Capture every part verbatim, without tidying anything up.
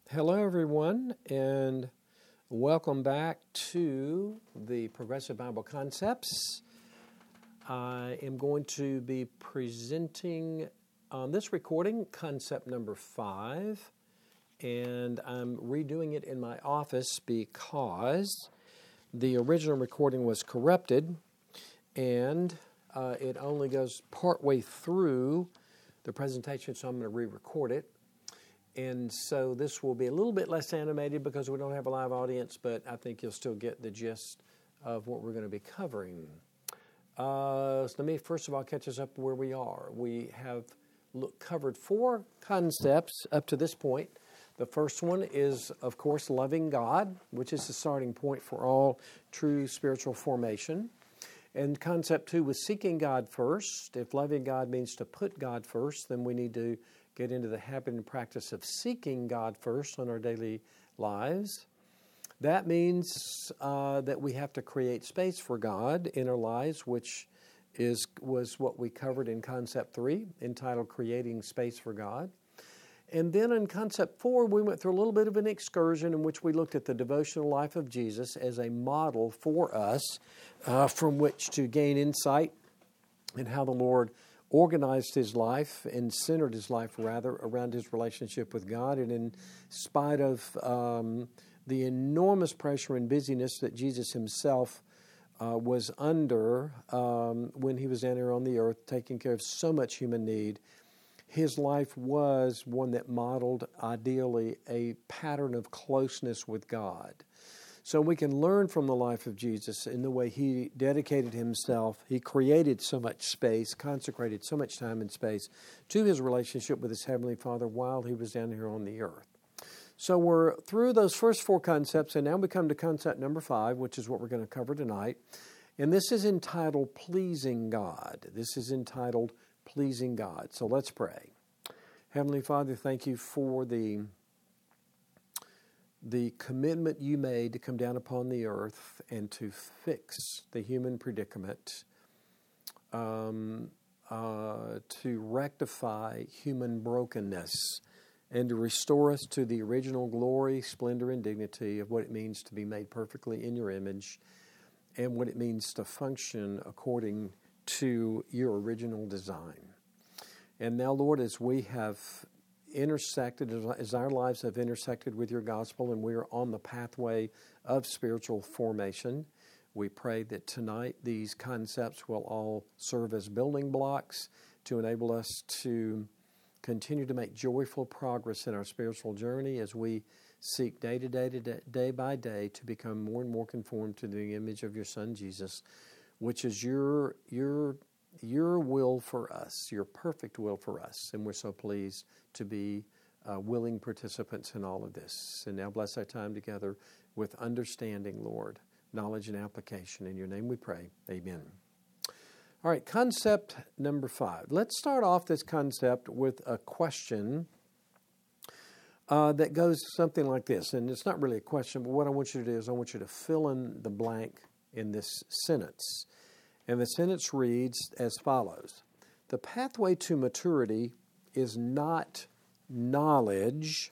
Hello, everyone, and welcome back to the Progressive Bible Concepts. I am going to be presenting on this recording concept number five, and I'm redoing it in my office because the original recording was corrupted, and uh, it only goes partway through the presentation, so I'm going to re-record it. And so this will be a little bit less animated because we don't have a live audience, but I think you'll still get the gist of what we're going to be covering. Uh, so let me first of all catch us up where we are. We have look, covered four concepts up to this point. The first one is, of course, loving God, which is the starting point for all true spiritual formation. And concept two was seeking God first. If loving God means to put God first, then we need to get into the habit and practice of seeking God first in our daily lives. That means uh, that we have to create space for God in our lives, which is was what we covered in concept three, entitled Creating Space for God. And then in concept four, we went through a little bit of an excursion in which we looked at the devotional life of Jesus as a model for us uh, from which to gain insight in how the Lord organized his life and centered his life, rather, around his relationship with God. And in spite of um, the enormous pressure and busyness that Jesus himself uh, was under um, when he was down here on the earth, taking care of so much human need, his life was one that modeled, ideally, a pattern of closeness with God. So we can learn from the life of Jesus in the way he dedicated himself. He created so much space, consecrated so much time and space to his relationship with his Heavenly Father while he was down here on the earth. So we're through those first four concepts, and now we come to concept number five, which is what we're going to cover tonight. And this is entitled Pleasing God. This is entitled Pleasing God. So let's pray. Heavenly Father, thank you for the the commitment you made to come down upon the earth and to fix the human predicament, um, uh, to rectify human brokenness, and to restore us to the original glory, splendor, and dignity of what it means to be made perfectly in your image and what it means to function according to your original design. And now, Lord, as we have intersected, as our lives have intersected with your gospel and we are on the pathway of spiritual formation, we pray that tonight these concepts will all serve as building blocks to enable us to continue to make joyful progress in our spiritual journey as we seek day to day, to day, day by day to become more and more conformed to the image of your Son, Jesus, which is your your your will for us, your perfect will for us. And we're so pleased to be uh, willing participants in all of this. And now bless our time together with understanding, Lord, knowledge and application. In your name we pray. Amen. All right, concept number five. Let's start off this concept with a question uh, that goes something like this. And it's not really a question, but what I want you to do is I want you to fill in the blank in this sentence. And the sentence reads as follows. The pathway to maturity is not knowledge,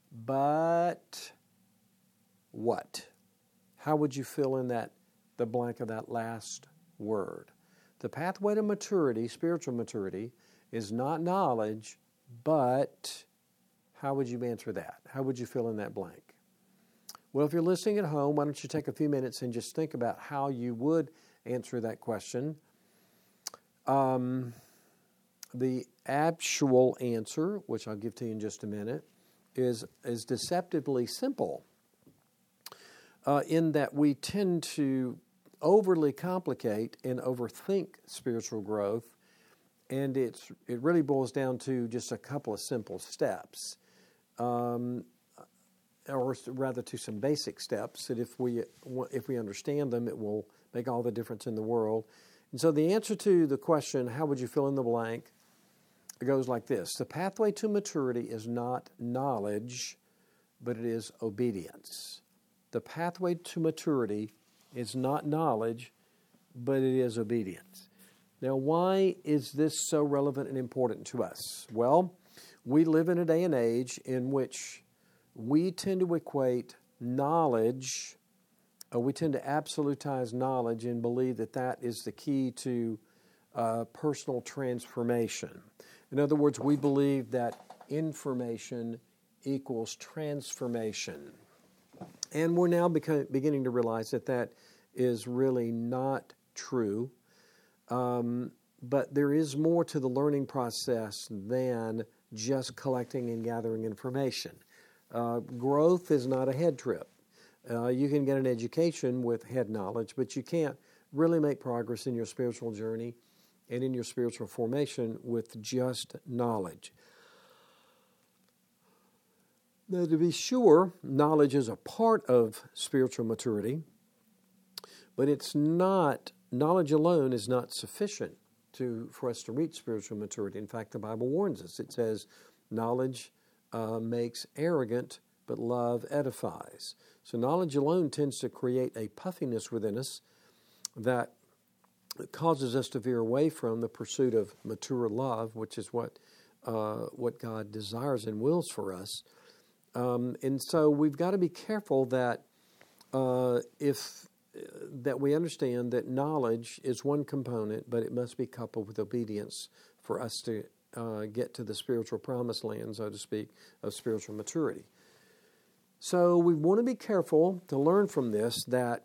but what? How would you fill in that the blank of that last word? The pathway to maturity, spiritual maturity, is not knowledge, but how would you answer that? How would you fill in that blank? Well, if you're listening at home, why don't you take a few minutes and just think about how you would answer that question. Um, the actual answer, which I'll give to you in just a minute, is, is deceptively simple uh, in that we tend to overly complicate and overthink spiritual growth, and it's it really boils down to just a couple of simple steps, um, or rather to some basic steps that if we if we understand them, it will make all the difference in the world. And so the answer to the question, how would you fill in the blank, it goes like this. The pathway to maturity is not knowledge, but it is obedience. The pathway to maturity is not knowledge, but it is obedience. Now, why is this so relevant and important to us? Well, we live in a day and age in which we tend to equate knowledge, uh, we tend to absolutize knowledge and believe that that is the key to uh, personal transformation. In other words, we believe that information equals transformation. And we're now beca- beginning to realize that that is really not true. Um, but there is more to the learning process than just collecting and gathering information. Uh, growth is not a head trip. Uh, you can get an education with head knowledge, but you can't really make progress in your spiritual journey and in your spiritual formation with just knowledge. Now, to be sure, knowledge is a part of spiritual maturity, but it's not, knowledge alone is not sufficient to for us to reach spiritual maturity. In fact, the Bible warns us. It says, knowledge uh, makes arrogant, but love edifies. So knowledge alone tends to create a puffiness within us that causes us to veer away from the pursuit of mature love, which is what uh, what God desires and wills for us. Um, and so we've got to be careful that uh, if that we understand that knowledge is one component, but it must be coupled with obedience for us to uh, get to the spiritual promised land, so to speak, of spiritual maturity. So we want to be careful to learn from this that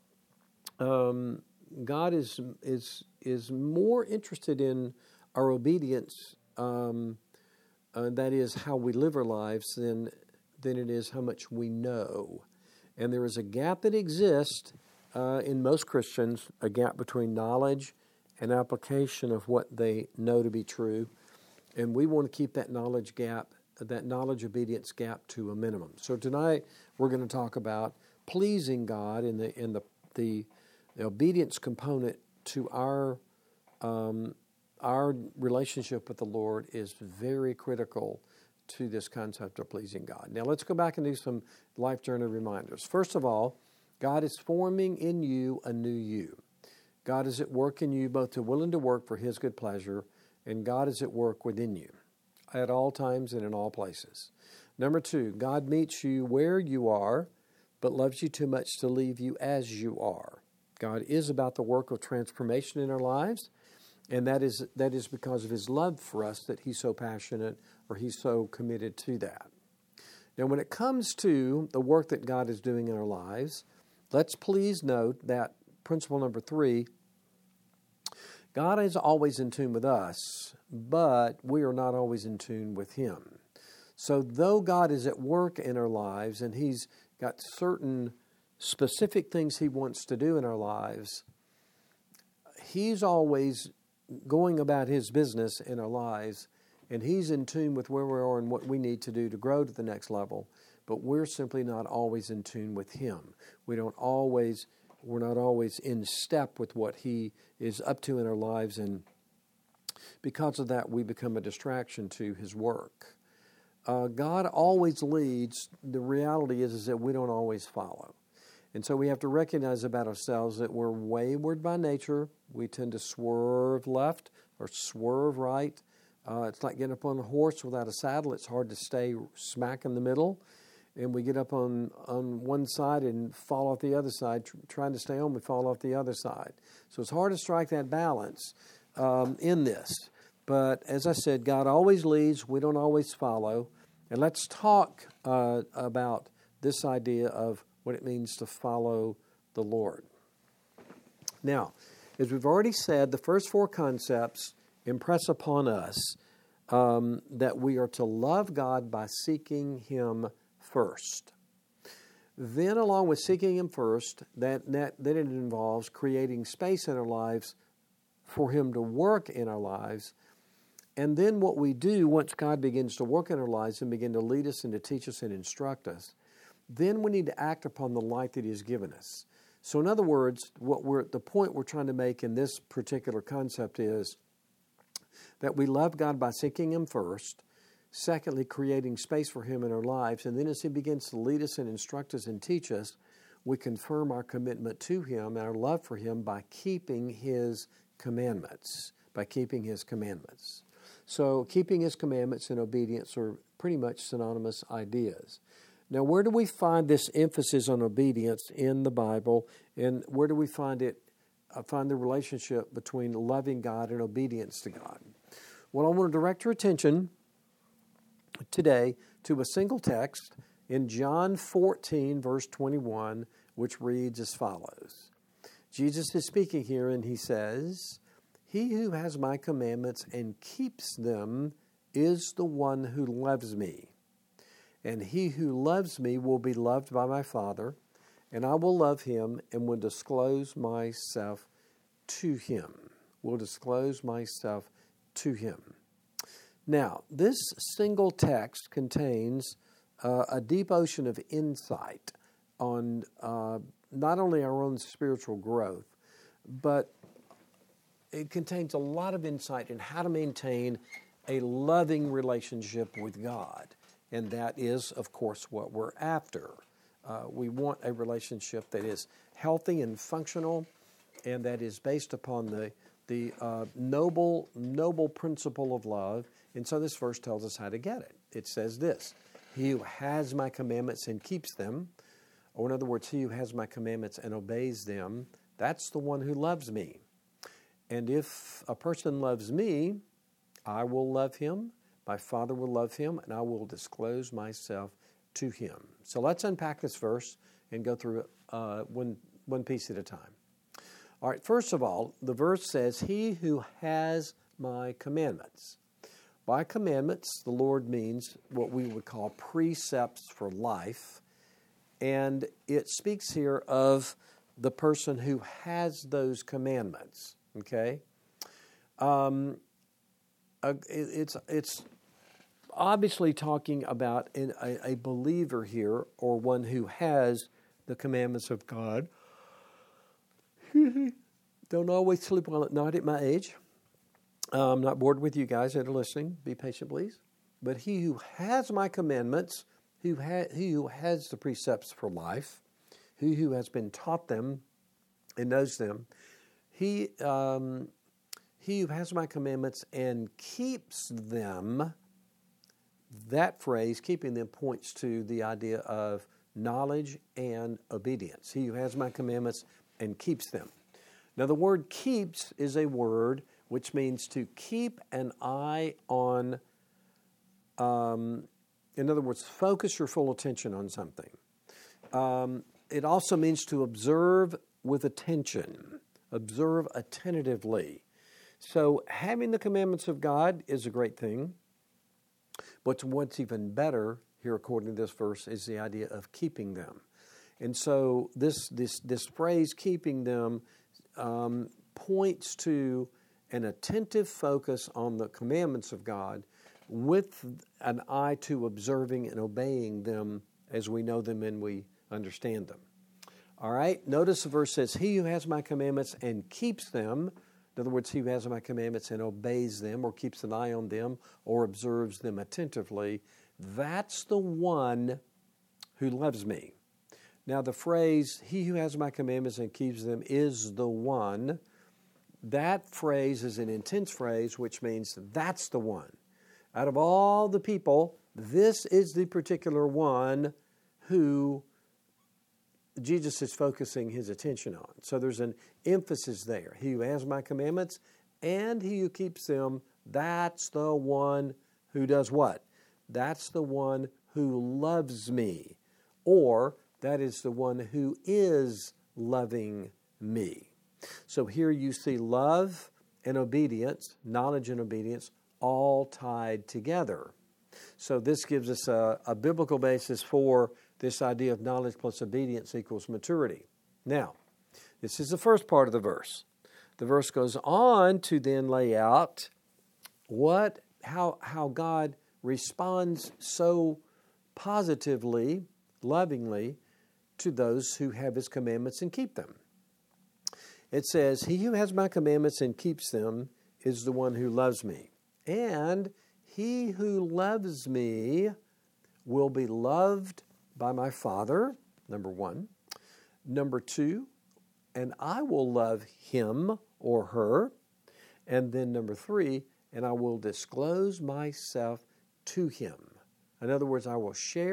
um, God is is is more interested in our obedience, um, uh, that is how we live our lives, than than it is how much we know. And there is a gap that exists uh, in most Christians, a gap between knowledge and application of what they know to be true. And we want to keep that knowledge gap, that knowledge obedience gap to a minimum. So tonight we're going to talk about pleasing God in the in the the, the obedience component to our um, our relationship with the Lord is very critical to this concept of pleasing God. Now let's go back and do some life journey reminders. First of all, God is forming in you a new you. God is at work in you both to will and to work for His good pleasure, and God is at work within you at all times and in all places. Number two, God meets you where you are, but loves you too much to leave you as you are. God is about the work of transformation in our lives, and that is that is because of His love for us that He's so passionate or He's so committed to that. Now, when it comes to the work that God is doing in our lives, let's please note that principle number three, God is always in tune with us, but we are not always in tune with Him. So though God is at work in our lives and He's got certain specific things He wants to do in our lives, He's always going about His business in our lives, and He's in tune with where we are and what we need to do to grow to the next level, but we're simply not always in tune with Him. We don't always, we're not always in step with what He is up to in our lives, and because of that, we become a distraction to His work. Uh, God always leads. The reality is, is that we don't always follow. And so we have to recognize about ourselves that we're wayward by nature. We tend to swerve left or swerve right. Uh, it's like getting up on a horse without a saddle. It's hard to stay smack in the middle. And we get up on, on one side and fall off the other side. Tr- trying to stay on, we fall off the other side. So it's hard to strike that balance um, in this. But as I said, God always leads. We don't always follow. And let's talk uh, about this idea of what it means to follow the Lord. Now, as we've already said, the first four concepts impress upon us um, that we are to love God by seeking Him first. Then, along with seeking Him first, that, that then it involves creating space in our lives for Him to work in our lives. And then what we do once God begins to work in our lives and begin to lead us and to teach us and instruct us, then we need to act upon the light that He has given us. So in other words, what we're the point we're trying to make in this particular concept is that we love God by seeking Him first, secondly, creating space for Him in our lives, and then as He begins to lead us and instruct us and teach us, we confirm our commitment to Him and our love for Him by keeping His commandments, by keeping His commandments. So keeping His commandments and obedience are pretty much synonymous ideas. Now, where do we find this emphasis on obedience in the Bible, and where do we find it? Uh, find the relationship between loving God and obedience to God? Well, I want to direct your attention today to a single text in John fourteen, verse twenty-one, which reads as follows. Jesus is speaking here, and he says, "He who has my commandments and keeps them is the one who loves me. And he who loves me will be loved by my Father, and I will love him and will disclose myself to him." Will disclose myself to him. Now, this single text contains uh, a deep ocean of insight on uh, not only our own spiritual growth, but it contains a lot of insight in how to maintain a loving relationship with God. And that is, of course, what we're after. Uh, we want a relationship that is healthy and functional, and that is based upon the the uh, noble noble principle of love. And so this verse tells us how to get it. It says this: "He who has my commandments and keeps them," or in other words, he who has my commandments and obeys them, that's the one who loves me. And if a person loves me, I will love him. My Father will love him, and I will disclose myself to him. So let's unpack this verse and go through it uh, one, one piece at a time. All right, first of all, the verse says, "He who has my commandments." By commandments, the Lord means what we would call precepts for life, and it speaks here of the person who has those commandments, okay? Um, uh, it, it's it's... obviously talking about a, a believer here, or one who has the commandments of God. Don't always sleep well at night at my age. Uh, I'm not bored with you guys that are listening. Be patient, please. But he who has my commandments, who ha- he who has the precepts for life, he who has been taught them and knows them, he, um, he who has my commandments and keeps them. That phrase, keeping them, points to the idea of knowledge and obedience. He who has my commandments and keeps them. Now, the word keeps is a word which means to keep an eye on, um, in other words, focus your full attention on something. Um, it also means to observe with attention, observe attentively. So having the commandments of God is a great thing. But what's even better here, according to this verse, is the idea of keeping them. And so this this this phrase, keeping them, um, points to an attentive focus on the commandments of God with an eye to observing and obeying them as we know them and we understand them. All right? Notice the verse says, "He who has my commandments and keeps them," in other words, he who has my commandments and obeys them, or keeps an eye on them, or observes them attentively, that's the one who loves me. Now, the phrase, "he who has my commandments and keeps them is the one," that phrase is an intense phrase, which means that's the one. Out of all the people, this is the particular one who Jesus is focusing his attention on. So there's an emphasis there. He who has my commandments and he who keeps them, that's the one who does what? That's the one who loves me. Or that is the one who is loving me. So here you see love and obedience, knowledge and obedience, all tied together. So this gives us a, a biblical basis for this idea of knowledge plus obedience equals maturity. Now, this is the first part of the verse. The verse goes on to then lay out what, how, how God responds so positively, lovingly, to those who have his commandments and keep them. It says, "He who has my commandments and keeps them is the one who loves me. And he who loves me will be loved by my Father," number one. Number two, "and I will love him or her." And then number three, "and I will disclose myself to him." In other words, I will share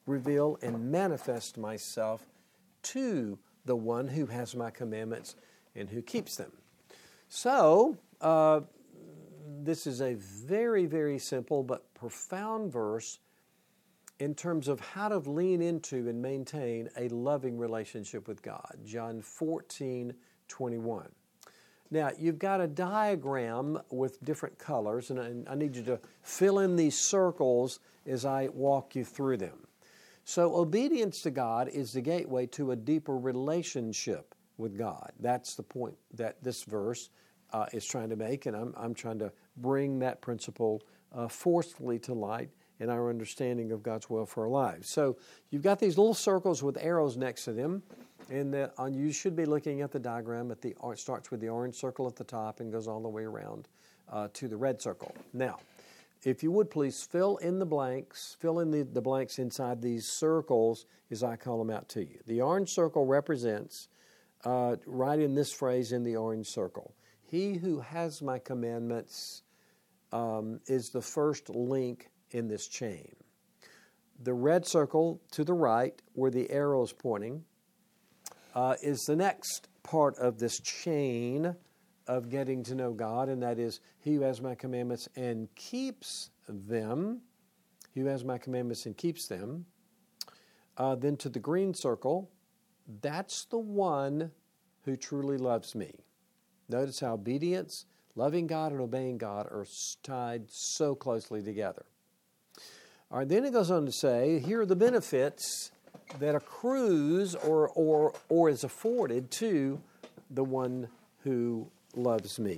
reveal and manifest myself to the one who has my commandments and who keeps them. So, uh, this is a very, very simple but profound verse in terms of how to lean into and maintain a loving relationship with God. John fourteen twenty-one. Now, you've got a diagram with different colors, and I need you to fill in these circles as I walk you through them. So, obedience to God is the gateway to a deeper relationship with God. That's the point that this verse uh, is trying to make, and I'm, I'm trying to bring that principle uh, forcefully to light in our understanding of God's will for our lives. So, you've got these little circles with arrows next to them. And the, uh, you should be looking at the diagram. At the it starts with the orange circle at the top and goes all the way around uh, to the red circle. Now, if you would please fill in the blanks, fill in the, the blanks inside these circles as I call them out to you. The orange circle represents, uh, right in this phrase in the orange circle, he who has my commandments um, is the first link in this chain. The red circle to the right, where the arrow is pointing, Uh, is the next part of this chain of getting to know God, and that is, he who has my commandments and keeps them, he who has my commandments and keeps them. Uh, then to the green circle, that's the one who truly loves me. Notice how obedience, loving God, and obeying God are tied so closely together. All right, then it goes on to say, here are the benefits that accrues or, or, or is afforded to the one who loves me.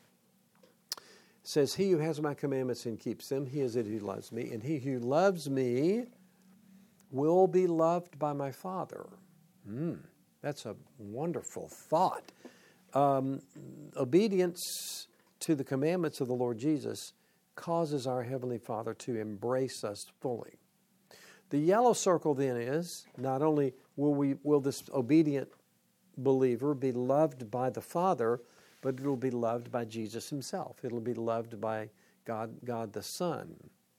It says, he who has my commandments and keeps them, he is it who loves me. And he who loves me will be loved by my Father. Mm, that's a wonderful thought. Um, obedience to the commandments of the Lord Jesus causes our Heavenly Father to embrace us fully. The yellow circle then is, not only will we will this obedient believer be loved by the Father, but it will be loved by Jesus himself. It will be loved by God, God the Son.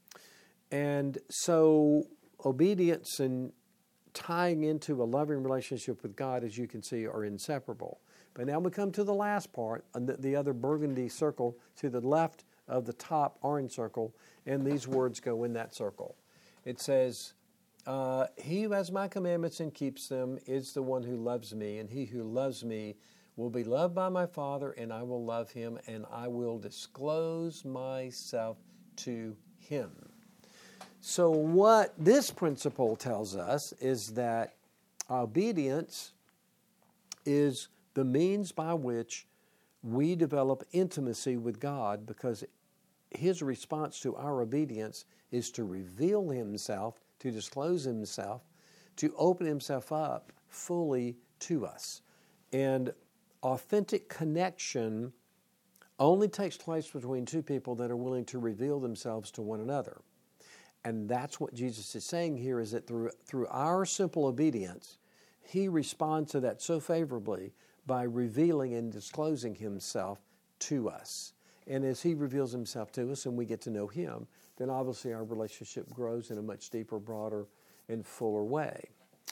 And so obedience and tying into a loving relationship with God, as you can see, are inseparable. But now we come to the last part, the other burgundy circle to the left of the top orange circle, and these words go in that circle. It says, Uh, he who has my commandments and keeps them is the one who loves me, and he who loves me will be loved by my Father, and I will love him, and I will disclose myself to him. So what this principle tells us is that obedience is the means by which we develop intimacy with God, because his response to our obedience is to reveal himself, to disclose himself, to open himself up fully to us. And authentic connection only takes place between two people that are willing to reveal themselves to one another. And that's what Jesus is saying here, is that through, through our simple obedience, he responds to that so favorably by revealing and disclosing himself to us. And as he reveals himself to us and we get to know him, then obviously our relationship grows in a much deeper, broader, and fuller way.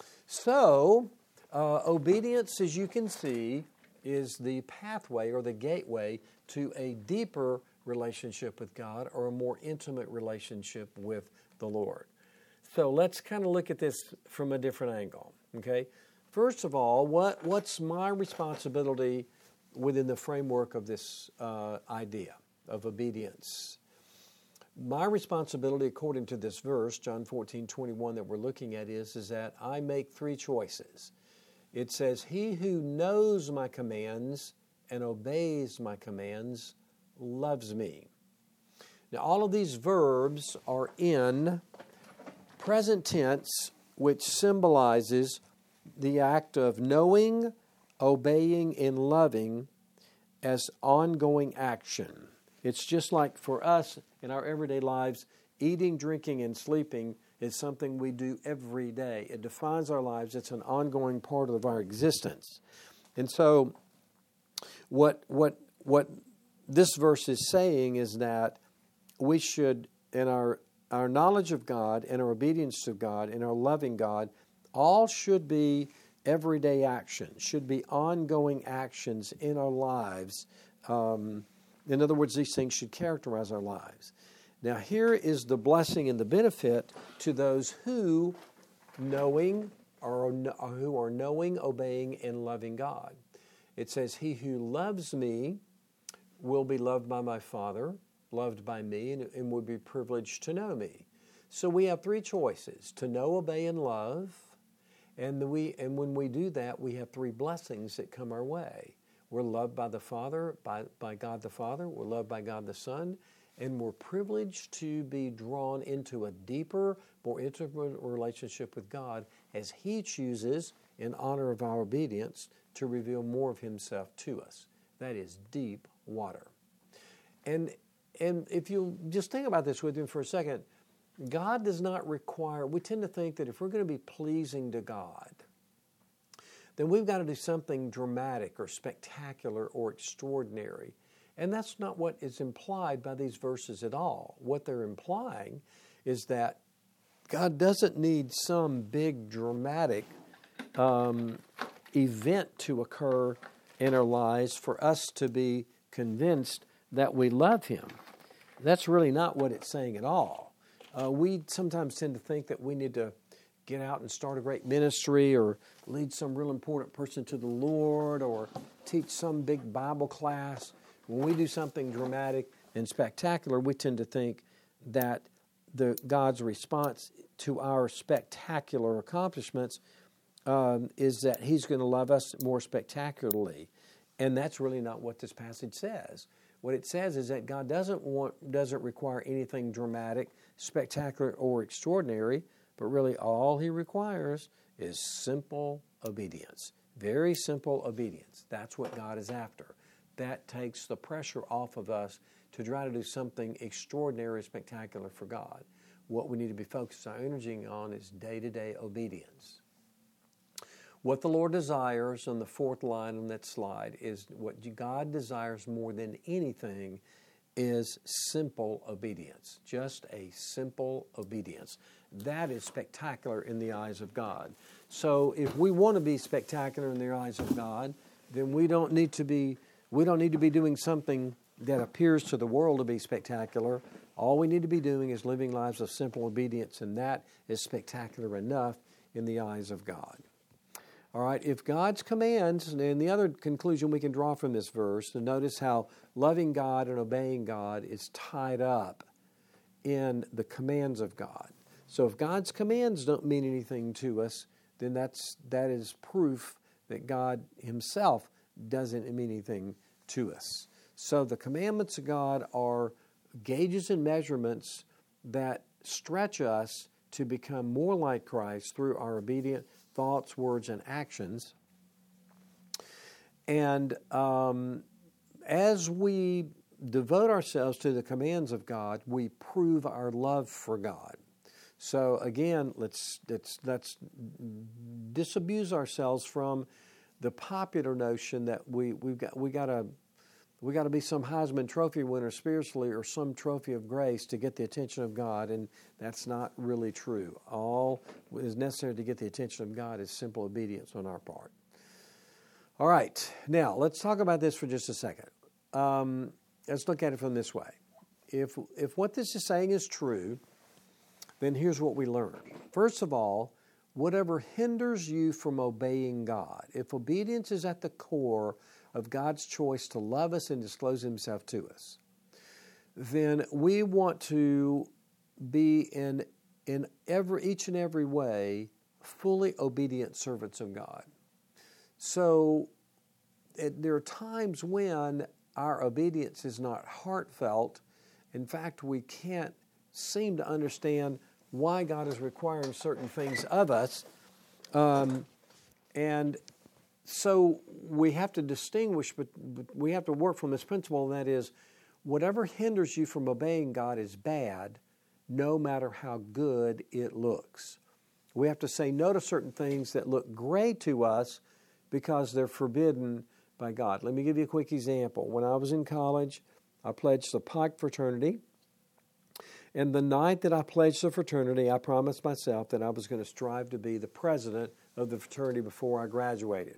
So, uh, obedience, as you can see, is the pathway or the gateway to a deeper relationship with God, or a more intimate relationship with the Lord. So let's kind of look at this from a different angle, okay? First of all, what, what's my responsibility within the framework of this uh, idea of obedience? My responsibility, according to this verse, John fourteen twenty-one, that we're looking at, is, is that I make three choices. It says, he who knows my commands and obeys my commands loves me. Now, all of these verbs are in present tense, which symbolizes the act of knowing, obeying, and loving as ongoing action. It's just like for us in our everyday lives, eating, drinking, and sleeping is something we do every day. It defines our lives. It's an ongoing part of our existence. And so what what what this verse is saying is that we should, in our our knowledge of God and our obedience to God and our loving God all should be everyday actions, should be ongoing actions in our lives. Um, in other words, these things should characterize our lives. Now, here is the blessing and the benefit to those who knowing or who are knowing, obeying, and loving God. It says, "He who loves me will be loved by my Father, loved by me, and, and will be privileged to know me." So we have three choices: to know, obey, and love. And, the, we, and when we do that, we have three blessings that come our way. We're loved by the Father, by, by God the Father. We're loved by God the Son. And we're privileged to be drawn into a deeper, more intimate relationship with God as He chooses, in honor of our obedience, to reveal more of Himself to us. That is deep water. And, and if you just think about this with me for a second, God does not require, we tend to think that if we're going to be pleasing to God, then we've got to do something dramatic or spectacular or extraordinary. And that's not what is implied by these verses at all. What they're implying is that God doesn't need some big dramatic um, event to occur in our lives for us to be convinced that we love Him. That's really not what it's saying at all. Uh, we sometimes tend to think that we need to get out and start a great ministry or lead some real important person to the Lord or teach some big Bible class. When we do something dramatic and spectacular, we tend to think that the God's response to our spectacular accomplishments um, is that He's going to love us more spectacularly. And that's really not what this passage says. What it says is that God doesn't want, doesn't require anything dramatic, spectacular, or extraordinary, but really all He requires is simple obedience. Very simple obedience. That's what God is after. That takes the pressure off of us to try to do something extraordinary, spectacular for God. What we need to be focused our energy on is day-to-day obedience. What the Lord desires on the fourth line on that slide is what God desires more than anything is simple obedience. Just a simple obedience. That is spectacular in the eyes of God. So if we want to be spectacular in the eyes of God, then we don't need to be we don't need to be doing something that appears to the world to be spectacular. All we need to be doing is living lives of simple obedience, and that is spectacular enough in the eyes of God. All right, if God's commands, and the other conclusion we can draw from this verse, to notice how loving God and obeying God is tied up in the commands of God. So if God's commands don't mean anything to us, then that's that is proof that God Himself doesn't mean anything to us. So the commandments of God are gauges and measurements that stretch us to become more like Christ through our obedient thoughts, words, and actions. And um, as we devote ourselves to the commands of God, we prove our love for God. So again, let's let's let's disabuse ourselves from the popular notion that we we've got we got to we got to be some Heisman Trophy winner spiritually or some trophy of grace to get the attention of God, and that's not really true. All that is necessary to get the attention of God is simple obedience on our part. All right, now let's talk about this for just a second. Um, let's look at it from this way. If if what this is saying is true, then here's what we learn. First of all, whatever hinders you from obeying God, if obedience is at the core of God's choice to love us and disclose Himself to us, then we want to be in in every each and every way fully obedient servants of God. So it, there are times when our obedience is not heartfelt. In fact, we can't seem to understand why God is requiring certain things of us. Um, and so we have to distinguish, but, but we have to work from this principle, and that is, whatever hinders you from obeying God is bad, no matter how good it looks. We have to say no to certain things that look great to us because they're forbidden by God. Let me give you a quick example. When I was in college, I pledged the Pike fraternity, And the night that I pledged the fraternity, I promised myself that I was going to strive to be the president of the fraternity before I graduated.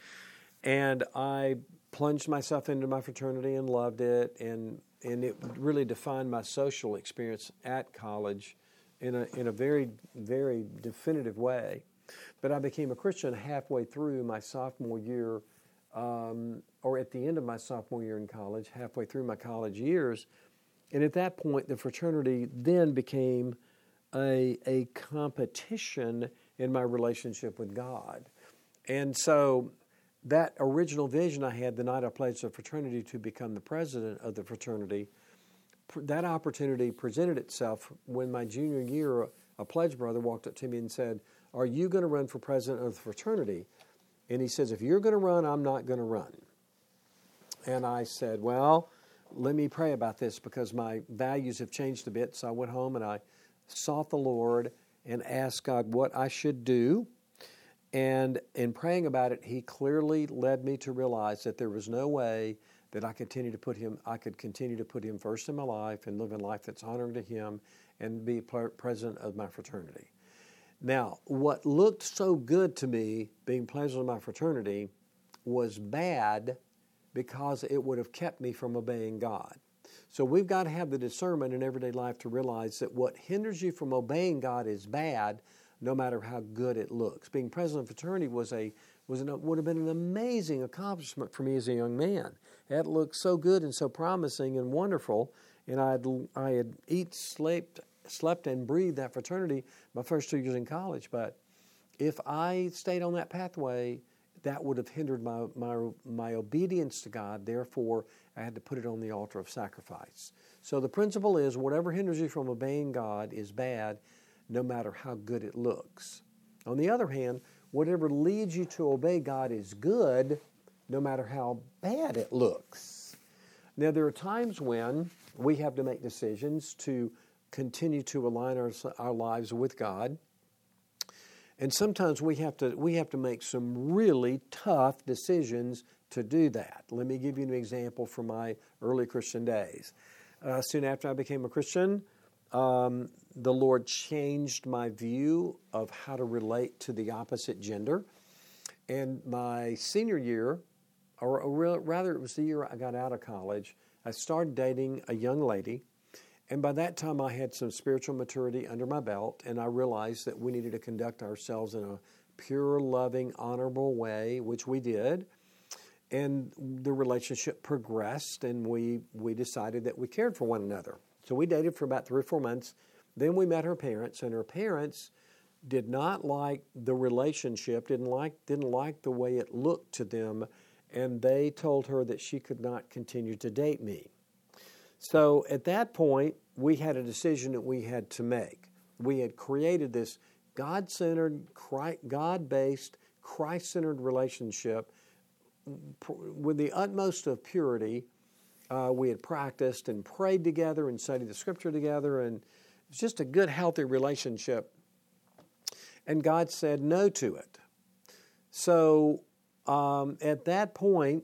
And I plunged myself into my fraternity and loved it, and and it really defined my social experience at college in a in a very, very definitive way. But I became a Christian halfway through my sophomore year, um, or at the end of my sophomore year in college, halfway through my college years. And at that point, the fraternity then became a, a competition in my relationship with God. And so that original vision I had the night I pledged the fraternity to become the president of the fraternity, that opportunity presented itself when my junior year, a pledge brother walked up to me and said, "Are you going to run for president of the fraternity?" And he says, "If you're going to run, I'm not going to run." And I said, "Well, let me pray about this because my values have changed a bit." So I went home and I sought the Lord and asked God what I should do. And in praying about it, He clearly led me to realize that there was no way that I continue to put Him, I could continue to put Him first in my life and live a life that's honoring to Him and be president of my fraternity. Now, what looked so good to me, being president of my fraternity, was bad because it would have kept me from obeying God. So we've got to have the discernment in everyday life to realize that what hinders you from obeying God is bad, no matter how good it looks. Being president of fraternity was a was an, would have been an amazing accomplishment for me as a young man. It looked so good and so promising and wonderful, and I had I had eat, slept, slept and breathed that fraternity my first two years in college. But if I stayed on that pathway, that would have hindered my, my, my obedience to God. Therefore, I had to put it on the altar of sacrifice. So the principle is, whatever hinders you from obeying God is bad, no matter how good it looks. On the other hand, whatever leads you to obey God is good, no matter how bad it looks. Now, there are times when we have to make decisions to continue to align our, our lives with God. And sometimes we have to we have to make some really tough decisions to do that. Let me give you an example from my early Christian days. Uh, soon after I became a Christian, um, the Lord changed my view of how to relate to the opposite gender. And my senior year, or, or rather it was the year I got out of college, I started dating a young lady. And by that time, I had some spiritual maturity under my belt, and I realized that we needed to conduct ourselves in a pure, loving, honorable way, which we did. And the relationship progressed, and we, we decided that we cared for one another. So we dated for about three or four months. Then we met her parents, and her parents did not like the relationship, didn't like, didn't like the way it looked to them, and they told her that she could not continue to date me. So at that point, we had a decision that we had to make. We had created this God-centered, God-based, Christ-centered relationship with the utmost of purity. Uh, we had practiced and prayed together and studied the Scripture together, and it was just a good, healthy relationship. And God said no to it. So um, at that point,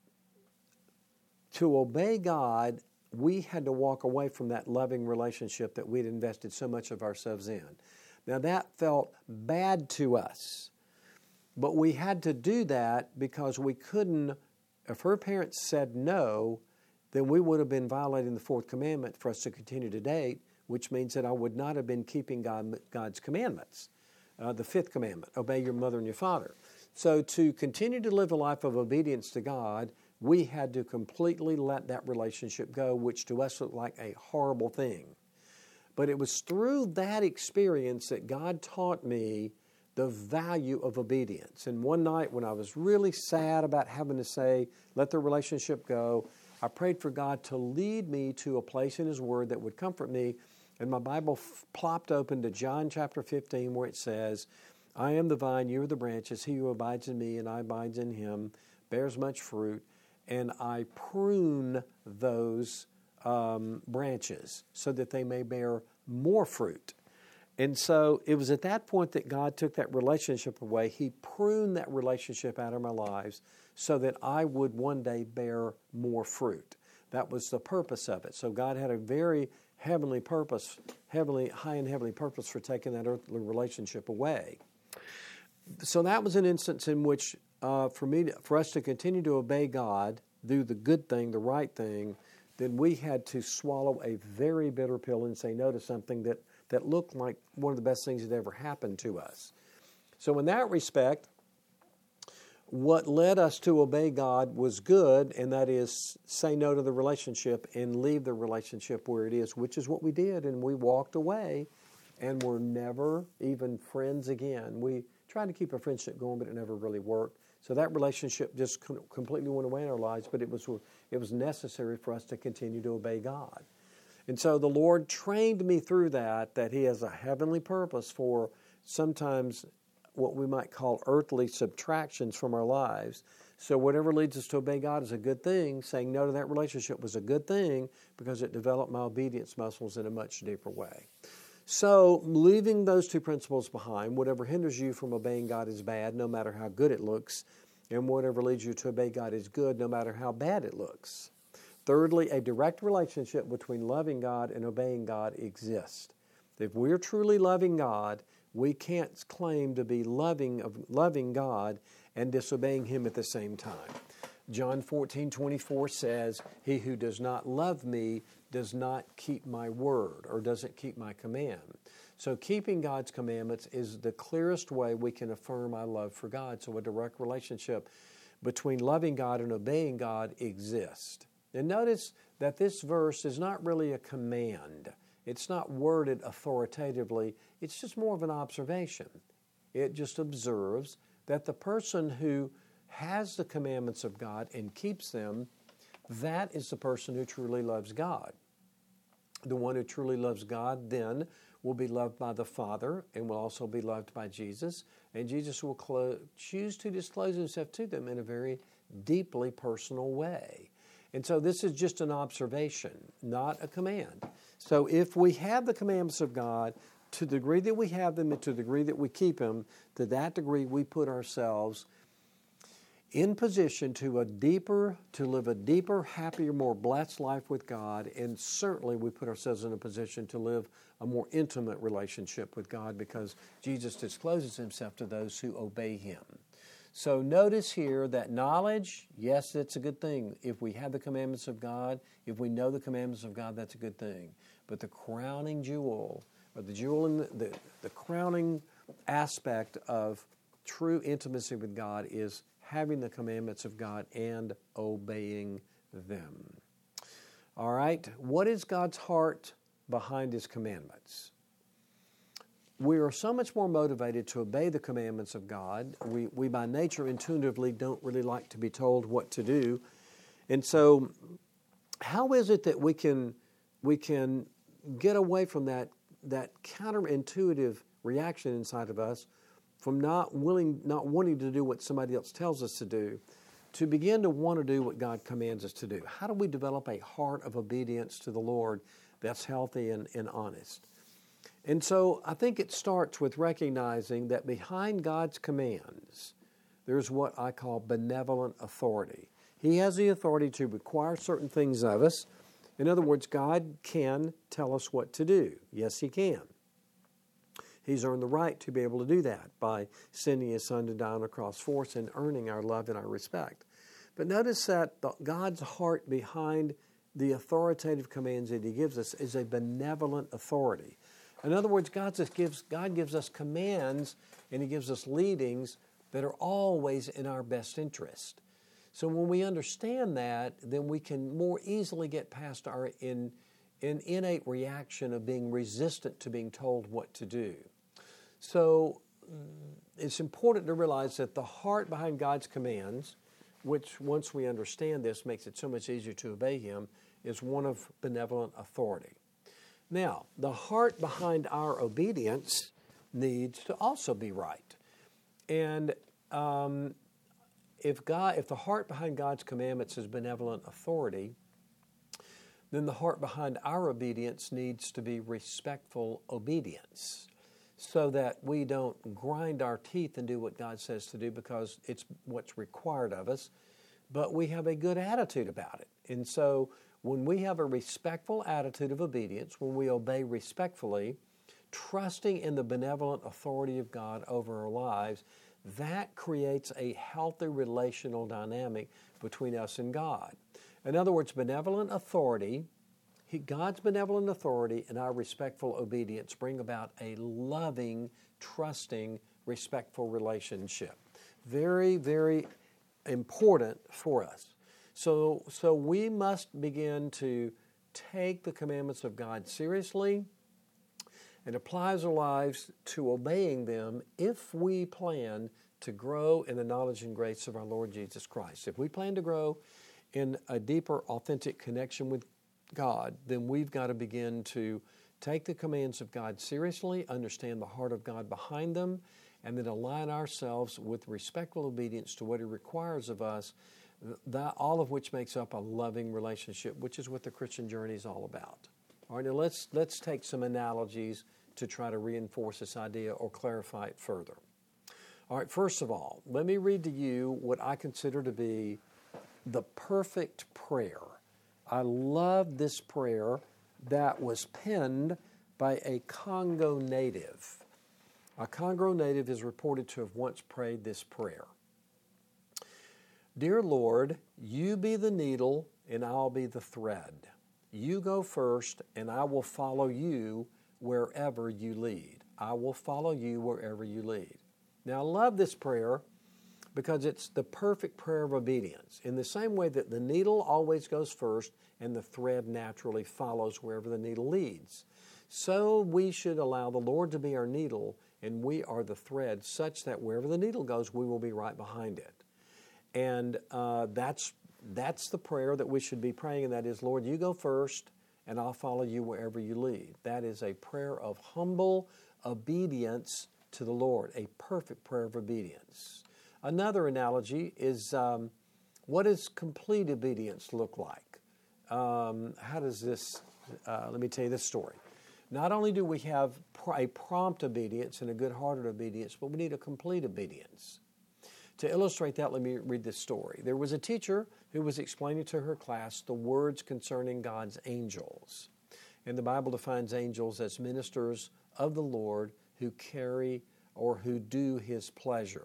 to obey God, we had to walk away from that loving relationship that we'd invested so much of ourselves in. Now that felt bad to us, but we had to do that because we couldn't, if her parents said no, then we would have been violating the fourth commandment for us to continue to date, which means that I would not have been keeping God, God's commandments. Uh, the fifth commandment, obey your mother and your father. So to continue to live a life of obedience to God, we had to completely let that relationship go, which to us looked like a horrible thing. But it was through that experience that God taught me the value of obedience. And one night when I was really sad about having to say, let the relationship go, I prayed for God to lead me to a place in His Word that would comfort me. And my Bible f- plopped open to John chapter fifteen, where it says, I am the vine, you are the branches. He who abides in me and I abides in him bears much fruit. And I prune those um, branches so that they may bear more fruit. And so it was at that point that God took that relationship away. He pruned that relationship out of my lives so that I would one day bear more fruit. That was the purpose of it. So God had a very heavenly purpose, heavenly, high and heavenly purpose for taking that earthly relationship away. So that was an instance in which, uh, for me, to, for us to continue to obey God, do the good thing, the right thing, then we had to swallow a very bitter pill and say no to something that, that looked like one of the best things that ever happened to us. So in that respect, what led us to obey God was good, and that is say no to the relationship and leave the relationship where it is, which is what we did, and we walked away and were never even friends again. We tried to keep a friendship going, but it never really worked. So that relationship just com- completely went away in our lives, but it was, it was necessary for us to continue to obey God. And so the Lord trained me through that, that He has a heavenly purpose for sometimes what we might call earthly subtractions from our lives. So whatever leads us to obey God is a good thing. Saying no to that relationship was a good thing because it developed my obedience muscles in a much deeper way. So leaving those two principles behind, whatever hinders you from obeying God is bad, no matter how good it looks, and whatever leads you to obey God is good, no matter how bad it looks. Thirdly, a direct relationship between loving God and obeying God exists. If we're truly loving God, we can't claim to be loving of loving God and disobeying Him at the same time. John fourteen twenty-four says, "He who does not love me does not keep my word," or doesn't keep my command. So keeping God's commandments is the clearest way we can affirm our love for God. So a direct relationship between loving God and obeying God exists. And notice that this verse is not really a command. It's not worded authoritatively. It's just more of an observation. It just observes that the person who has the commandments of God and keeps them, that is the person who truly loves God. The one who truly loves God then will be loved by the Father and will also be loved by Jesus. And Jesus will clo- choose to disclose Himself to them in a very deeply personal way. And so this is just an observation, not a command. So if we have the commandments of God, to the degree that we have them and to the degree that we keep them, to that degree we put ourselves in position to a deeper, to live a deeper, happier, more blessed life with God, and certainly we put ourselves in a position to live a more intimate relationship with God because Jesus discloses Himself to those who obey Him. So notice here that knowledge, yes, it's a good thing. If we have the commandments of God, if we know the commandments of God, that's a good thing. But the crowning jewel, or the jewel in the, the, the crowning aspect of true intimacy with God is having the commandments of God and obeying them. All right, what is God's heart behind His commandments? We are so much more motivated to obey the commandments of God. We, we by nature intuitively don't really like to be told what to do. And so how is it that we can we can get away from that, that counterintuitive reaction inside of us from not willing, not wanting to do what somebody else tells us to do, to begin to want to do what God commands us to do? How do we develop a heart of obedience to the Lord that's healthy and, and honest? And so I think it starts with recognizing that behind God's commands, there's what I call benevolent authority. He has the authority to require certain things of us. In other words, God can tell us what to do. Yes, He can. He's earned the right to be able to do that by sending His Son to die on the cross for us and earning our love and our respect. But notice that the, God's heart behind the authoritative commands that He gives us is a benevolent authority. In other words, God just gives, God gives us commands and He gives us leadings that are always in our best interest. So when we understand that, then we can more easily get past our in, in innate reaction of being resistant to being told what to do. So it's important to realize that the heart behind God's commands, which once we understand this makes it so much easier to obey Him, is one of benevolent authority. Now, the heart behind our obedience needs to also be right. And um, if God, if the heart behind God's commandments is benevolent authority, then the heart behind our obedience needs to be respectful obedience, so that we don't grind our teeth and do what God says to do because it's what's required of us, but we have a good attitude about it. And so When we have a respectful attitude of obedience, when we obey respectfully, trusting in the benevolent authority of God over our lives, that creates a healthy relational dynamic between us and God. In other words, benevolent authority, God's benevolent authority and our respectful obedience bring about a loving, trusting, respectful relationship. Very, very important for us. So, so we must begin to take the commandments of God seriously and apply our lives to obeying them if we plan to grow in the knowledge and grace of our Lord Jesus Christ. If we plan to grow in a deeper, authentic connection with God, then we've got to begin to take the commands of God seriously, understand the heart of God behind them, and then align ourselves with respectful obedience to what He requires of us, that, all of which makes up a loving relationship, which is what the Christian journey is all about. All right, now let's, let's take some analogies to try to reinforce this idea or clarify it further. All right, first of all, let me read to you what I consider to be the perfect prayer. I love this prayer that was penned by a Congo native. A Congo native is reported to have once prayed this prayer. Dear Lord, you be the needle and I'll be the thread. You go first and I will follow you wherever you lead. I will follow you wherever you lead. Now, I love this prayer because it's the perfect prayer of obedience. In the same way that the needle always goes first and the thread naturally follows wherever the needle leads, so we should allow the Lord to be our needle and we are the thread, such that wherever the needle goes, we will be right behind it. And uh, that's that's the prayer that we should be praying, and that is, Lord, you go first, and I'll follow you wherever you lead. That is a prayer of humble obedience to the Lord, a perfect prayer of obedience. Another analogy is, um, what does complete obedience look like? Um, how does this, uh, let me tell you this story. Not only do we have a prompt obedience and a good-hearted obedience, but we need a complete obedience. To illustrate that, let me read this story. There was a teacher who was explaining to her class the words concerning God's angels. And the Bible defines angels as ministers of the Lord who carry or who do His pleasure.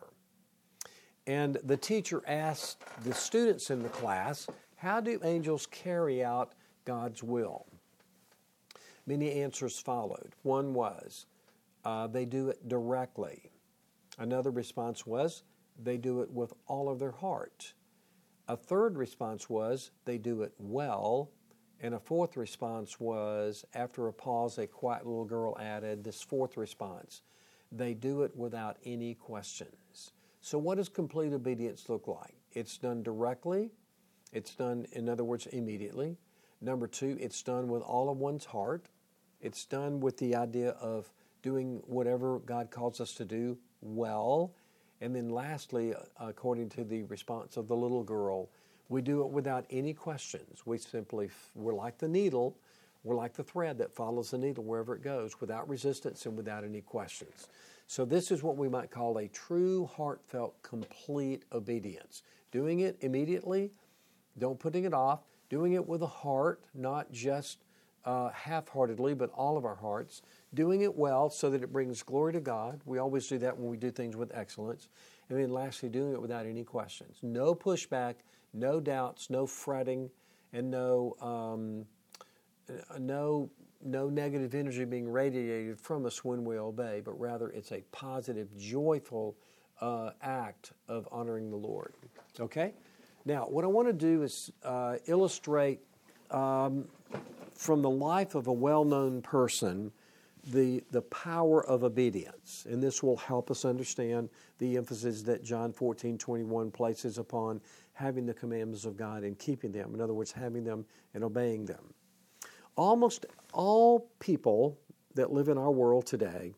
And the teacher asked the students in the class, how do angels carry out God's will? Many answers followed. One was, uh, they do it directly. Another response was, they do it with all of their heart. A third response was, they do it well. And a fourth response was, after a pause, a quiet little girl added this fourth response, they do it without any questions. So what does complete obedience look like? It's done directly. It's done, in other words, immediately. Number two, it's done with all of one's heart. It's done with the idea of doing whatever God calls us to do well. And then lastly, according to the response of the little girl, we do it without any questions. We simply, we're like the needle, we're like the thread that follows the needle wherever it goes, without resistance and without any questions. So this is what we might call a true, heartfelt, complete obedience. Doing it immediately, don't putting it off, doing it with a heart, not just uh, half-heartedly, but all of our hearts, doing it well so that it brings glory to God. We always do that when we do things with excellence. And then lastly, doing it without any questions. No pushback, no doubts, no fretting, and no um, no no negative energy being radiated from us when we obey, but rather it's a positive, joyful uh, act of honoring the Lord. Okay? Now, what I want to do is uh, illustrate um, from the life of a well-known person the, the power of obedience. And this will help us understand the emphasis that John fourteen twenty-one places upon having the commandments of God and keeping them. In other words, having them and obeying them. Almost all people that live in our world today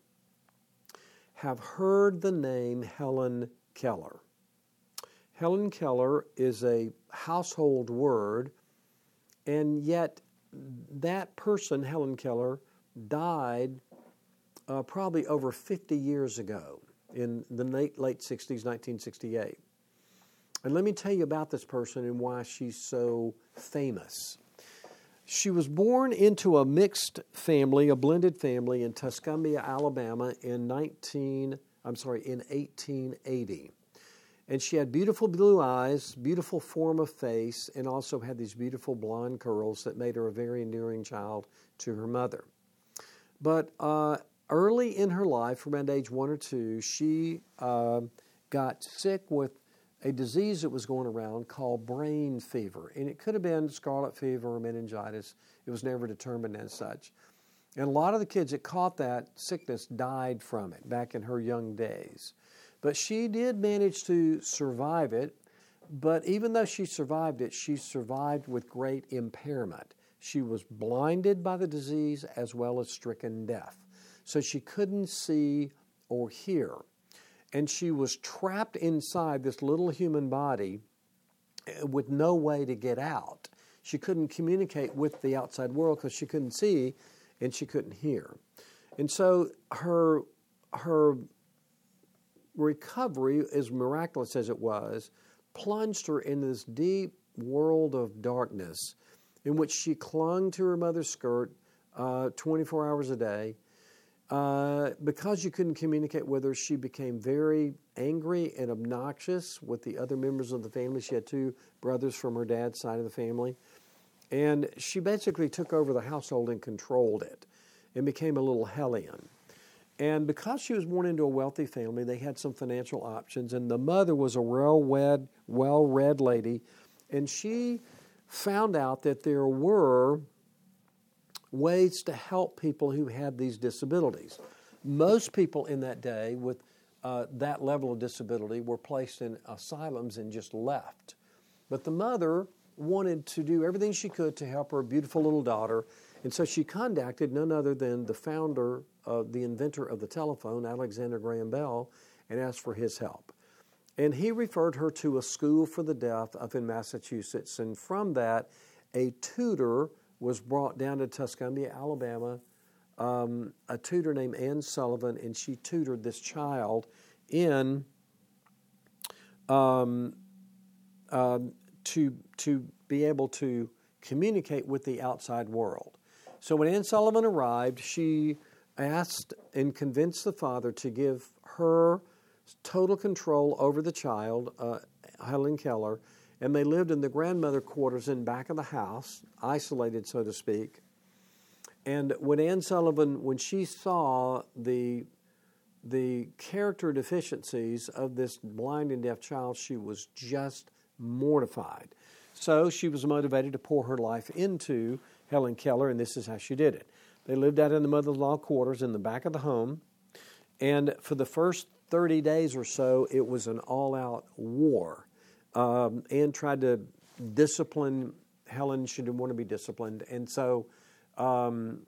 have heard the name Helen Keller. Helen Keller is a household word, and yet that person, Helen Keller, died uh, probably over fifty years ago in the late, late sixties, nineteen sixty-eight. And let me tell you about this person and why she's so famous. She was born into a mixed family, a blended family in Tuscumbia, Alabama in nineteen, I'm sorry, in eighteen eighty. And she had beautiful blue eyes, beautiful form of face, and also had these beautiful blonde curls that made her a very endearing child to her mother. But uh, early in her life, around age one or two, she uh, got sick with a disease that was going around called brain fever. And it could have been scarlet fever or meningitis. It was never determined as such. And a lot of the kids that caught that sickness died from it back in her young days. But she did manage to survive it. But even though she survived it, she survived with great impairment. She was blinded by the disease as well as stricken deaf. So she couldn't see or hear. And she was trapped inside this little human body with no way to get out. She couldn't communicate with the outside world because she couldn't see and she couldn't hear. And so her, her recovery, as miraculous as it was, plunged her in this deep world of darkness in which she clung to her mother's skirt uh, twenty-four hours a day. Uh, because you couldn't communicate with her, she became very angry and obnoxious with the other members of the family. She had two brothers from her dad's side of the family. And she basically took over the household and controlled it and became a little hellion. And because she was born into a wealthy family, they had some financial options. And the mother was a well-read, well-read lady. And she found out that there were ways to help people who had these disabilities. Most people in that day with uh, that level of disability were placed in asylums and just left. But the mother wanted to do everything she could to help her beautiful little daughter, and so she contacted none other than the founder, of the inventor of the telephone, Alexander Graham Bell, and asked for his help. And he referred her to a school for the deaf up in Massachusetts, and from that, a tutor was brought down to Tuscumbia, Alabama, um, a tutor named Ann Sullivan, and she tutored this child in um, uh, to, to be able to communicate with the outside world. So when Ann Sullivan arrived, she asked and convinced the father to give her total control over the child, uh, Helen Keller, and they lived in the grandmother quarters in back of the house, isolated, so to speak. And when Ann Sullivan, when she saw the, the character deficiencies of this blind and deaf child, she was just mortified. So she was motivated to pour her life into Helen Keller, and this is how she did it. They lived out in the mother-in-law quarters in the back of the home, and for the first thirty days or so, it was an all-out war. Um, Ann tried to discipline Helen. She didn't want to be disciplined. And so um,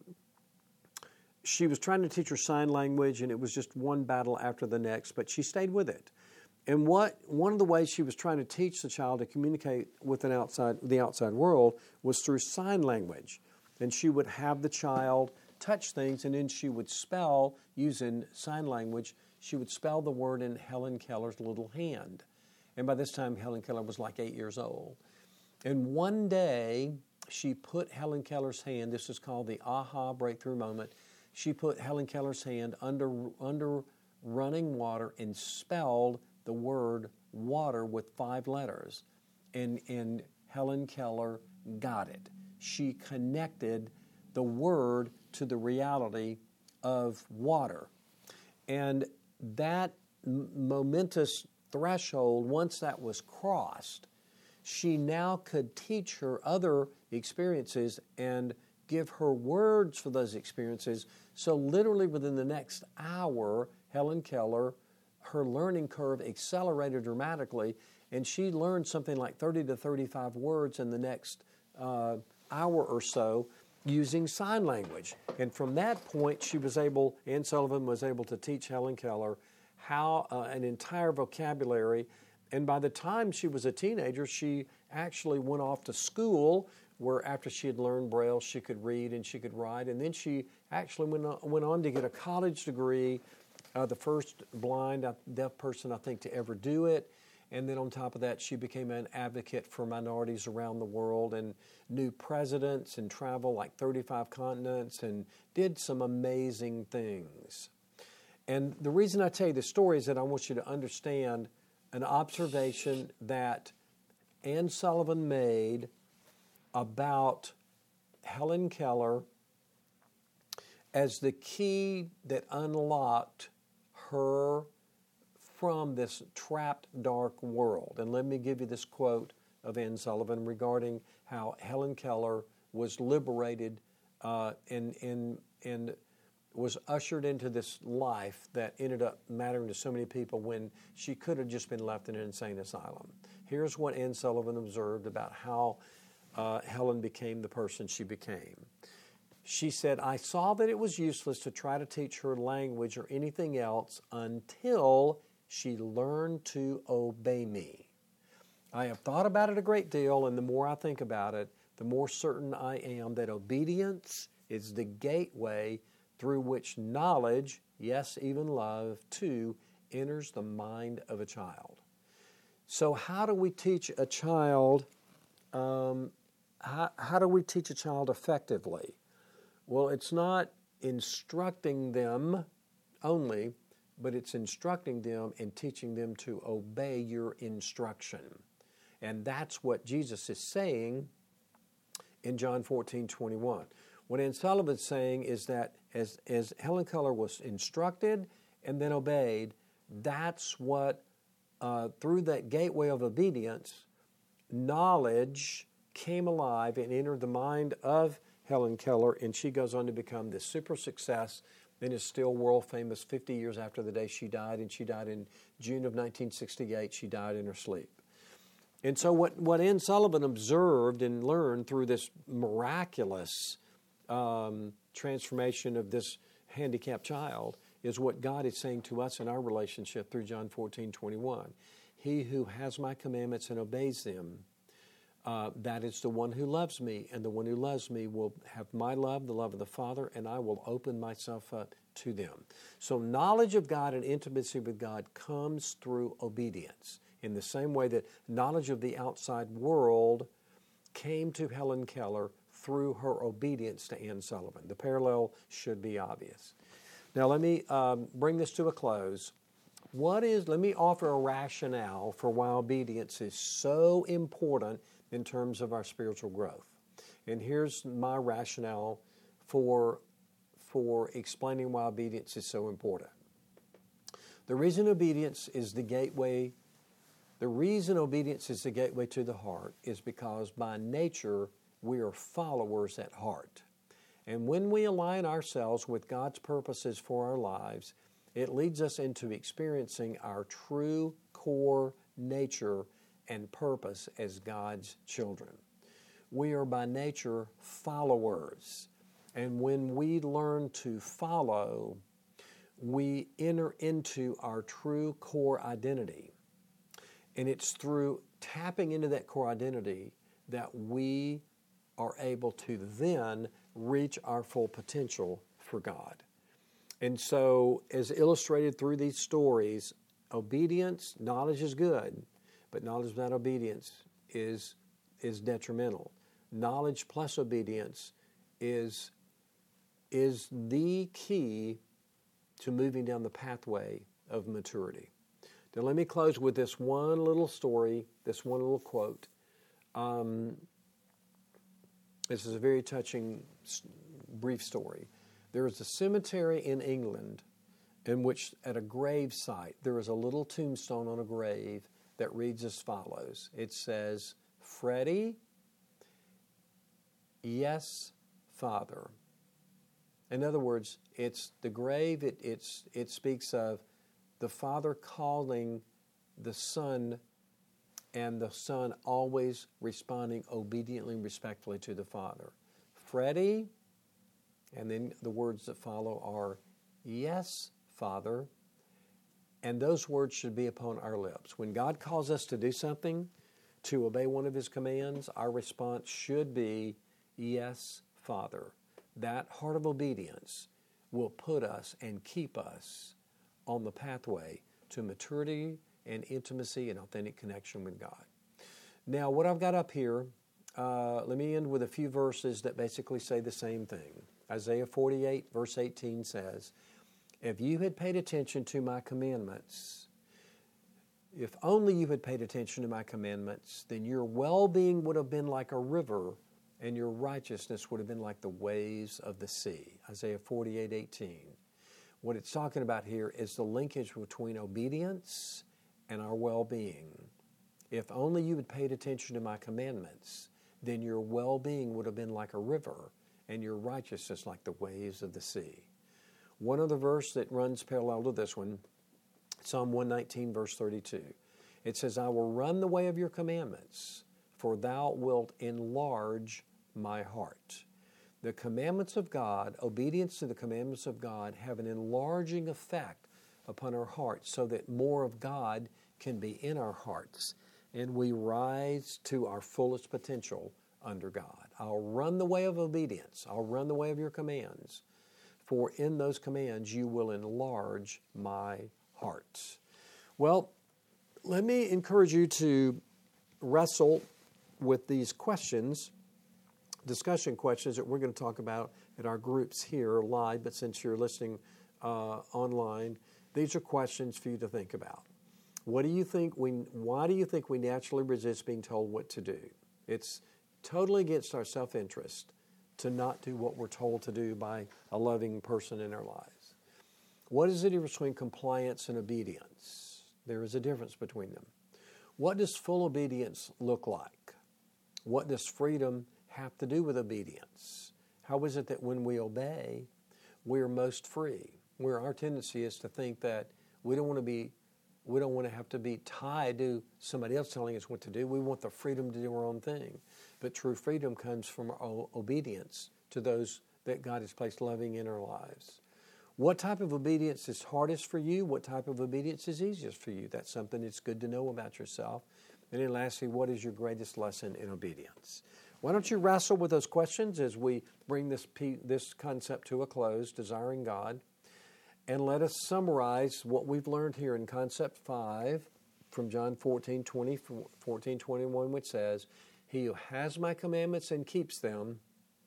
she was trying to teach her sign language, and it was just one battle after the next, but she stayed with it. And what one of the ways she was trying to teach the child to communicate with an outside, the outside world was through sign language. And she would have the child touch things, and then she would spell, using sign language, she would spell the word in Helen Keller's little hand. And by this time, Helen Keller was like eight years old. And one day, she put Helen Keller's hand, this is called the aha breakthrough moment, she put Helen Keller's hand under, under running water and spelled the word water with five letters. And, and Helen Keller got it. She connected the word to the reality of water. And that m- momentous threshold, once that was crossed, she now could teach her other experiences and give her words for those experiences. So literally within the next hour, Helen Keller, her learning curve accelerated dramatically, and she learned something like thirty to thirty-five words in the next uh, hour or so using sign language. And from that point, she was able, Ann Sullivan was able to teach Helen Keller how uh, an entire vocabulary. And by the time she was a teenager, she actually went off to school where after she had learned Braille, she could read and she could write. And then she actually went on, went on to get a college degree, uh, the first blind, uh, deaf person, I think, to ever do it. And then on top of that, she became an advocate for minorities around the world and knew presidents and traveled like thirty-five continents and did some amazing things. And the reason I tell you this story is that I want you to understand an observation that Anne Sullivan made about Helen Keller as the key that unlocked her from this trapped, dark world. And let me give you this quote of Anne Sullivan regarding how Helen Keller was liberated uh, and, and, and was ushered into this life that ended up mattering to so many people when she could have just been left in an insane asylum. Here's what Anne Sullivan observed about how uh, Helen became the person she became. She said, I saw that it was useless to try to teach her language or anything else until she learned to obey me. I have thought about it a great deal, and the more I think about it, the more certain I am that obedience is the gateway through which knowledge, yes, even love, too, enters the mind of a child. So how do we teach a child, um, how, how do we teach a child effectively? Well, it's not instructing them only, but it's instructing them and teaching them to obey your instruction. And that's what Jesus is saying in John fourteen twenty-one. What Anne Sullivan's saying is that as, as Helen Keller was instructed and then obeyed, that's what, uh, through that gateway of obedience, knowledge came alive and entered the mind of Helen Keller, and she goes on to become this super success and is still world famous fifty years after the day she died, and she died in June of nineteen sixty-eight. She died in her sleep. And so what, what Anne Sullivan observed and learned through this miraculous um, transformation of this handicapped child is what God is saying to us in our relationship through John fourteen twenty-one. He who has my commandments and obeys them, Uh, that is the one who loves me, and the one who loves me will have my love, the love of the Father, and I will open myself up to them. So knowledge of God and intimacy with God comes through obedience, in the same way that knowledge of the outside world came to Helen Keller through her obedience to Anne Sullivan. The parallel should be obvious. Now let me um, bring this to a close. What is, let me offer a rationale for why obedience is so important in terms of our spiritual growth. And here's my rationale for, for explaining why obedience is so important. The reason obedience is the gateway, the reason obedience is the gateway to the heart is because by nature we are followers at heart. And when we align ourselves with God's purposes for our lives, it leads us into experiencing our true core nature and purpose as God's children. We are by nature followers. And when we learn to follow, we enter into our true core identity. And it's through tapping into that core identity that we are able to then reach our full potential for God. And so, as illustrated through these stories, obedience, knowledge is good, but knowledge without obedience is, is detrimental. Knowledge plus obedience is, is the key to moving down the pathway of maturity. Now let me close with this one little story, this one little quote. Um, this is a very touching, brief story. There is a cemetery in England in which at a grave site there is a little tombstone on a grave that reads as follows. It says, Freddie, yes, Father. In other words, it's the grave, it, it's, it speaks of the father calling the son and the son always responding obediently and respectfully to the father. Freddie, and then the words that follow are, yes, Father. And those words should be upon our lips. When God calls us to do something, to obey one of His commands, our response should be, yes, Father. That heart of obedience will put us and keep us on the pathway to maturity and intimacy and authentic connection with God. Now, what I've got up here, uh, let me end with a few verses that basically say the same thing. Isaiah forty-eight, verse eighteen says, "If you had paid attention to my commandments, if only you had paid attention to my commandments, then your well-being would have been like a river, and your righteousness would have been like the waves of the sea." Isaiah forty-eight, eighteen. What it's talking about here is the linkage between obedience and our well-being. If only you had paid attention to my commandments, then your well-being would have been like a river, and your righteousness like the waves of the sea. One other verse that runs parallel to this one, Psalm one nineteen, verse thirty-two. It says, "I will run the way of your commandments, for thou wilt enlarge my heart." The commandments of God, obedience to the commandments of God, have an enlarging effect upon our hearts so that more of God can be in our hearts, and we rise to our fullest potential under God. I'll run the way of obedience. I'll run the way of your commands, for in those commands you will enlarge my heart. Well, let me encourage you to wrestle with these questions, discussion questions that we're going to talk about at our groups here live, but since you're listening uh, online, these are questions for you to think about. What do you think we, why do you think we naturally resist being told what to do? It's totally against our self-interest to not do what we're told to do by a loving person in our lives. What is the difference between compliance and obedience? There is a difference between them. What does full obedience look like? What does freedom have to do with obedience? How is it that when we obey, we're most free? Where our tendency is to think that we don't want to be, we don't want to have to be tied to somebody else telling us what to do. We want the freedom to do our own thing. But true freedom comes from our obedience to those that God has placed loving in our lives. What type of obedience is hardest for you? What type of obedience is easiest for you? That's something that's good to know about yourself. And then lastly, what is your greatest lesson in obedience? Why don't you wrestle with those questions as we bring this, this concept to a close, desiring God, and let us summarize what we've learned here in concept five from John fourteen, twenty, fourteen, twenty-one, which says, "He who has my commandments and keeps them,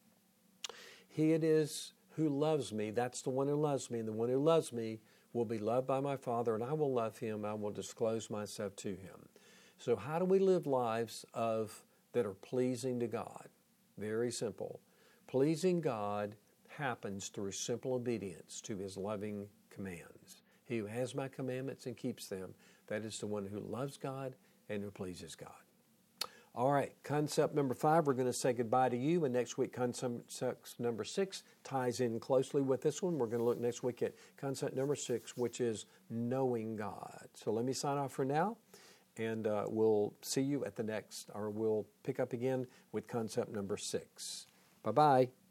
he it is who loves me." That's the one who loves me. And the one who loves me will be loved by my Father, and I will love him. I will disclose myself to him. So how do we live lives of that are pleasing to God? Very simple. Pleasing God happens through simple obedience to his loving commands. He who has my commandments and keeps them, that is the one who loves God and who pleases God. All right, concept number five, we're going to say goodbye to you. And next week, concept number six ties in closely with this one. We're going to look next week at concept number six, which is knowing God. So let me sign off for now, and uh, we'll see you at the next, or we'll pick up again with concept number six. Bye-bye.